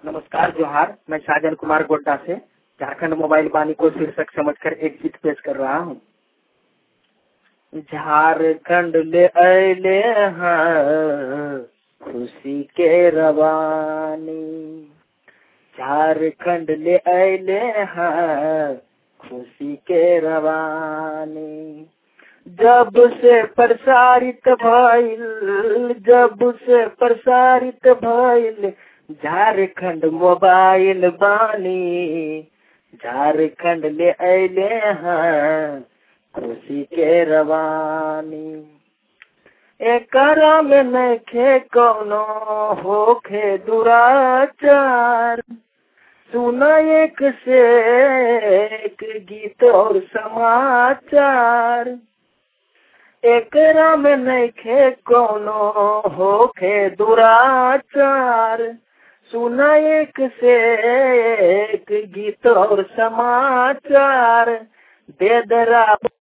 नमस्कार जोहार। मैं साजन कुमार गोड्डा से झारखंड मोबाइल बानी को शीर्षक समझकर एक गीत पेश कर रहा हूँ। झारखंड ले अले हाँ खुशी के रवानी, झारखंड ले अले हाँ खुशी के रवानी। जब से प्रसारित भइल झारखंड मोबाइल बानी, झारखंड ले अले हाँ खुशी के रवानी। एकरा में नइखे कौनो होखे दुराचार, सुना एक से एक गीत और समाचार। एकरा में नइखे कौनो होखे दुराचार, सुना एक से एक गीत और समाचार। बेदरा